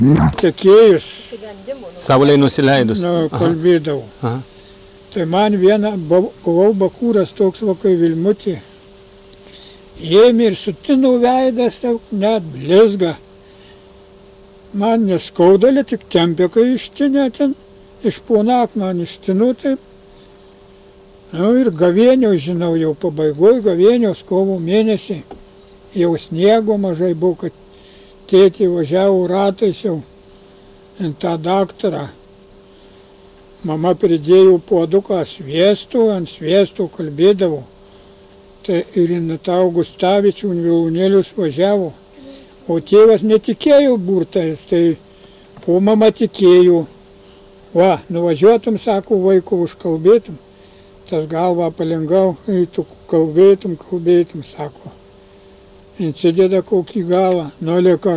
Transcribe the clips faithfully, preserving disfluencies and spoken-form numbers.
tekėjus. Saulei nusileidus. Nu, kalbėdavau. Aha. Tai man vieną, buvau bakūras toks vakai Vilmutį. Ėmė ir sutino veidas, net blizga. Man neskaudalė, tik tempė, kai ištinė ten. Iš ponak man ištinu taip. Nu ir gavėnios, žinau, jau pabaigoj, gavėnios kovo mėnesį. Jau sniego mažai buvo, kad tėtė važiavo ratais jau ant tą daktarą. Mama pridėjo puoduką sviesto, ant sviesto kalbėdavo. Tai ir į tą Augustavičių Vilūnėlius važiavo. O tėvas netikėjo burtais, tai po mama tikėjo. Va, nuvažiuotum, sako, vaiko užkalbėtum. Tas galvą palengau, eitų kalbėtum, kalbėtum, sako. Incideda kokį galą, nolė ką.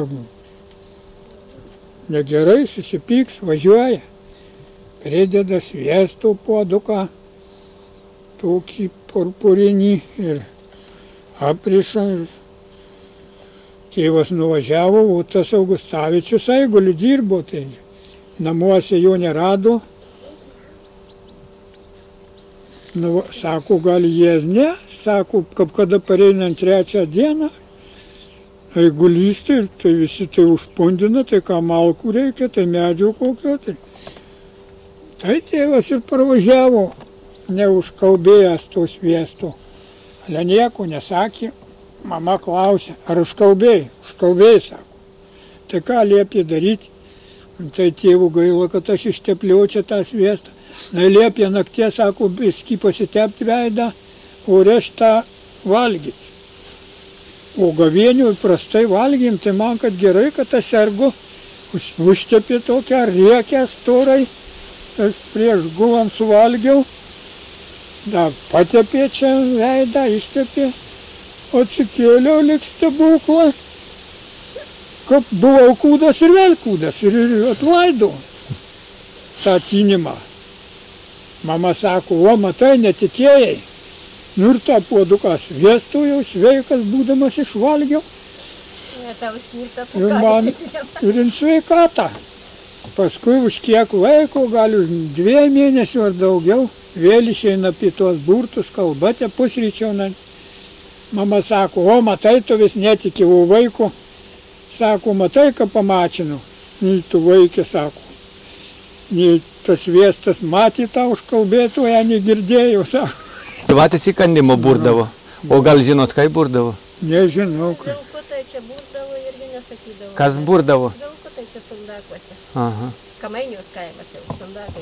Negerai, susipyks, važiuoja. Prideda sviesto puoduką, tokį purpurinį ir apriša. Tėvas nuvažiavo, o tas Augustavičius Eigulį dirbo, tai namuose jo nerado. Nu, sako, gal jie ne, sako, kaip kada pareinant trečią dieną, Eigulys, tai, tai visi tai užpundina, tai ką malkų reikia, tai medžio kokio. Tai, tai tėvas ir parvažiavo, neužkalbėjęs to sviesto. Ale nieko nesakė. Mama klausė, ar užkalbėjai? Užkalbėjai, sako. Tai ką liepė daryti? Tai tėvų gaila, kad aš ištepliau čia tą sviestą. Na, liepė naktie, sako, biskį pasitepti veidą, o reštą valgyti. O gavėnių prastai valgym, tai man, kad gerai, kad aš sergu, užtepė tokią riekę storai, aš prieš gulant suvalgiau, da, patepė čia veidą, ištepė, atsikėliau lyg stebuklą, kaip buvau kūdas ir vėl kūdas, ir, ir atlaidau tą tinimą. Mama sako, o matai, netikėjai. Nu ir tą puoduką sviesto jau sveikas būdamas išvalgiau. Ir man ir in sveikatą. Paskui už kiek laiko, gal už dviejų mėnesių ar daugiau, vėl išeina apie tuos burtus, kalbate pusryčio. Mama sako, o matai, tu vis netiki, o vaiko, sako, matai, ką pamačinu. Nei tu vaikė, sako. Nei tas sviestas matė tą užkalbėtoją, negirdėjau, sako. Vatės įkandimo burdavo. O gal žinot, kaip burdavo? Nežinau, kaip. Vilkutai čia burdavo irgi nesakydavo. Kas burdavo? Vilkutai čia sundakuose. Aha. Kamainius kaimas jau, sundakai